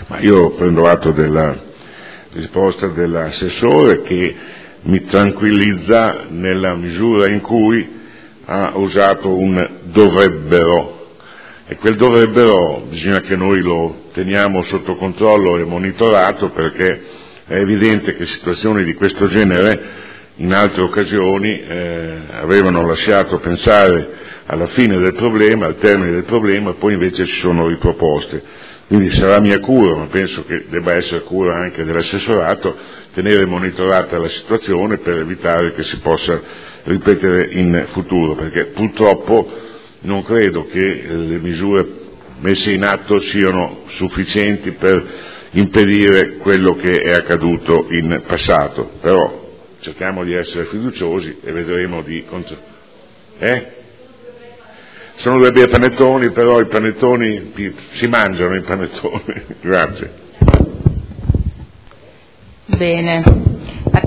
Ma io prendo atto della risposta dell'assessore, che mi tranquillizza nella misura in cui ha usato un dovrebbero, e quel dovrebbero bisogna che noi lo teniamo sotto controllo e monitorato, perché è evidente che situazioni di questo genere in altre occasioni avevano lasciato pensare alla fine del problema, al termine del problema, e poi invece si sono riproposte. Quindi sarà mia cura, ma penso che debba essere cura anche dell'assessorato, tenere monitorata la situazione per evitare che si possa ripetere in futuro, perché purtroppo non credo che le misure messe in atto siano sufficienti per impedire quello che è accaduto in passato, però cerchiamo di essere fiduciosi e vedremo di... Sono 2 bei panettoni, però i panettoni si mangiano i panettoni. Grazie. Bene.